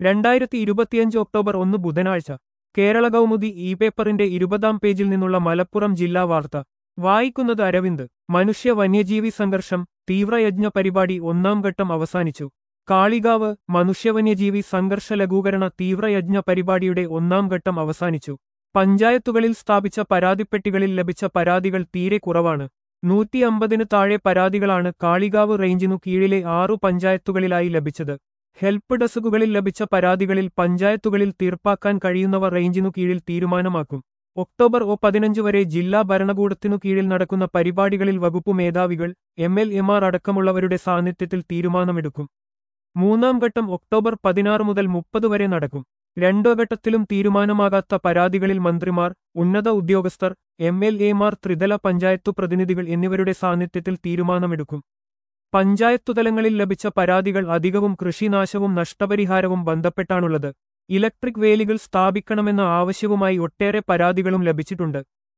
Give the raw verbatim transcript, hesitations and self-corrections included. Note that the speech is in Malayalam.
രണ്ടായിരത്തി ഇരുപത്തിയഞ്ച് ഒക്ടോബർ ഒന്ന് ബുധനാഴ്ച കേരള കൗമുദി ഇ പേപ്പറിന്റെ ഇരുപതാം പേജിൽ നിന്നുള്ള മലപ്പുറം ജില്ലാ വാർത്ത വായിക്കുന്നത് അരവിന്ദ്. മനുഷ്യ വന്യജീവി സംഘർഷം തീവ്രയജ്ഞ പരിപാടി ഒന്നാം ഘട്ടം അവസാനിച്ചു. കാളികാവ് മനുഷ്യവന്യജീവി സംഘർഷ ലഘൂകരണ തീവ്രയജ്ഞ പരിപാടിയുടെ ഒന്നാം ഘട്ടം അവസാനിച്ചു. പഞ്ചായത്തുകളിൽ സ്ഥാപിച്ച പരാതിപ്പെട്ടികളിൽ ലഭിച്ച പരാതികൾ തീരെ കുറവാണ്. നൂറ്റി അമ്പതിന് താഴെ പരാതികളാണ് കാളികാവ് റേഞ്ചിനു കീഴിലെ ആറു പഞ്ചായത്തുകളിലായി ലഭിച്ചത്. ഹെൽപ്പ് ഡെസ്കുകളിൽ ലഭിച്ച പരാതികളിൽ പഞ്ചായത്തുകളിൽ തീർപ്പാക്കാൻ കഴിയുന്നവ റേഞ്ചിനു കീഴിൽ തീരുമാനമാക്കും. ഒക്ടോബർ ഒ പതിനഞ്ച് വരെ ജില്ലാ ഭരണകൂടത്തിനു കീഴിൽ നടക്കുന്ന പരിപാടികളിൽ വകുപ്പു മേധാവികൾ, എം എൽ എമാർ അടക്കമുള്ളവരുടെ സാന്നിധ്യത്തിൽ തീരുമാനമെടുക്കും. മൂന്നാം ഘട്ടം ഒക്ടോബർ പതിനാറ് മുതൽ മുപ്പത് വരെ നടക്കും. രണ്ടോ ഘട്ടത്തിലും തീരുമാനമാകാത്ത പരാതികളിൽ മന്ത്രിമാർ, ഉന്നത ഉദ്യോഗസ്ഥർ, എം എൽ എമാർ, ത്രിതല പഞ്ചായത്തു പ്രതിനിധികൾ എന്നിവരുടെ സാന്നിധ്യത്തിൽ തീരുമാനമെടുക്കും. പഞ്ചായത്തുതലങ്ങളിൽ ലഭിച്ച പരാതികൾ അധികവും കൃഷിനാശവും നഷ്ടപരിഹാരവും ബന്ധപ്പെട്ടാണുള്ളത്. ഇലക്ട്രിക് വേലികൾ സ്ഥാപിക്കണമെന്ന ആവശ്യവുമായി ഒട്ടേറെ പരാതികളും ലഭിച്ചിട്ടുണ്ട്.